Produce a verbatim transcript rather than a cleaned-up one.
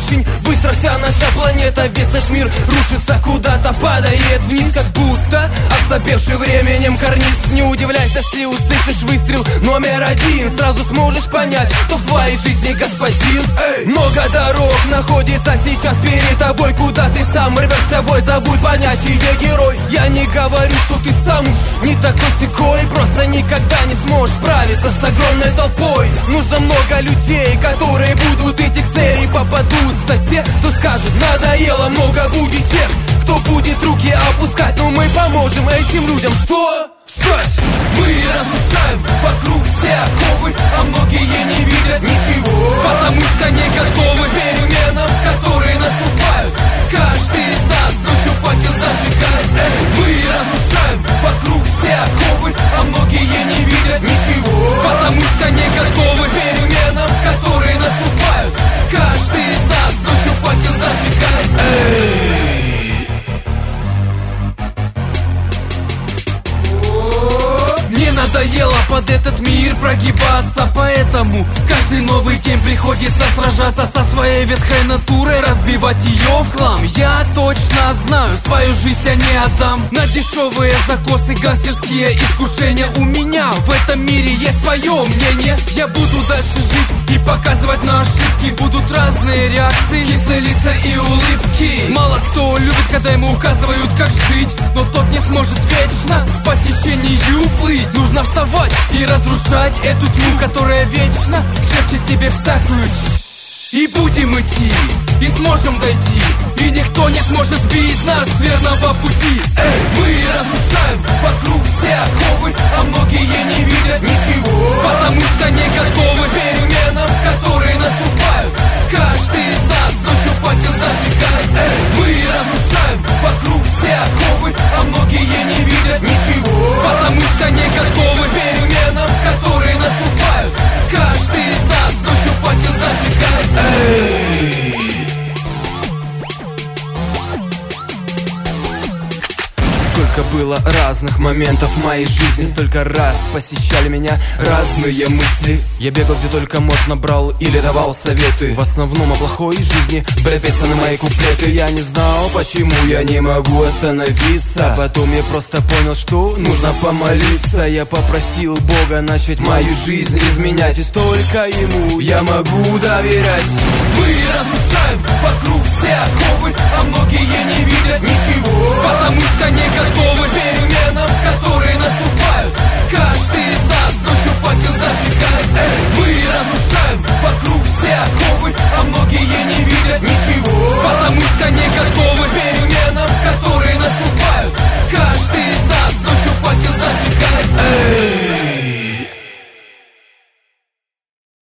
очень быстро вся наша планета, весь наш мир рушится, куда-то падает вниз, как будто ослабевший временем карниз. Не удивляйся, если услышишь выстрел номер один, сразу сможешь понять, кто в твоей жизни господин. Эй! Много дорог находится сейчас перед тобой, куда ты сам рвешь с собой, забудь понятие герой. Я не говорю, что ты сам уж не такой секой, просто никогда не сможешь справиться с огромной толпой. Нужно много людей, которые будут идти к цели, попадутся те, кто скажет надоело, много будет тех, кто будет руки опускать, но мы поможем этим людям. Что? Встать! Мы разрушаем вокруг все оковы, а многие не видят ничего, потому что не готовы к переменам, которые наступают. Каждый из нас ночью факел зажигает. Эй, мы разрушаем вокруг все оковы, а многие не видят ничего, потому что не готовы к переменам, которые наступают. Каждый из нас ночью факел зажигает. Эй! Надоело под этот мир прогибаться, поэтому каждый новый день приходится сражаться со своей ветхой натурой, разбивать ее в хлам. Я точно знаю, свою жизнь я не отдам на дешевые закосы, гангстерские искушения. У меня в этом мире есть свое мнение. Я буду дальше жить и показывать на ошибки. Будут разные реакции, кислые лица и улыбки. Мало кто любит, когда ему указывают, как жить, но тот не сможет вечно по течению плыть. Нужно вставать и разрушать эту тьму, которая вечно шепчет тебе в такую. И будем идти, и сможем дойти, и никто не сможет сбить нас с верного пути. Эй, мы разрушаем вокруг все оковы, а многие не видят ничего, потому что не готовы к переменам, которые наступают. Каждый из нас ночью факел зажигает. Эй, мы разрушаем вокруг все оковы, а многие не видят ничего, потому что не готовы к переменам, которые наступают. Каждый из нас ночью факел зажигает. Эй! Сколько было разных моментов в моей жизни, столько раз посещали меня разные мысли. Я бегал где только можно, брал или давал советы, в основном о плохой жизни были песни мои куплеты. Я не знал, почему я не могу остановиться, потом я просто понял, что нужно помолиться. Я попросил Бога начать мою жизнь изменять, и только Ему я могу доверять. Мы разрушаем вокруг все оковы, а многие не видят ничего, потому что не готовы к переменам, которые наступают. Каждый из нас ночью факел зажигает. Эй, мы разрушаем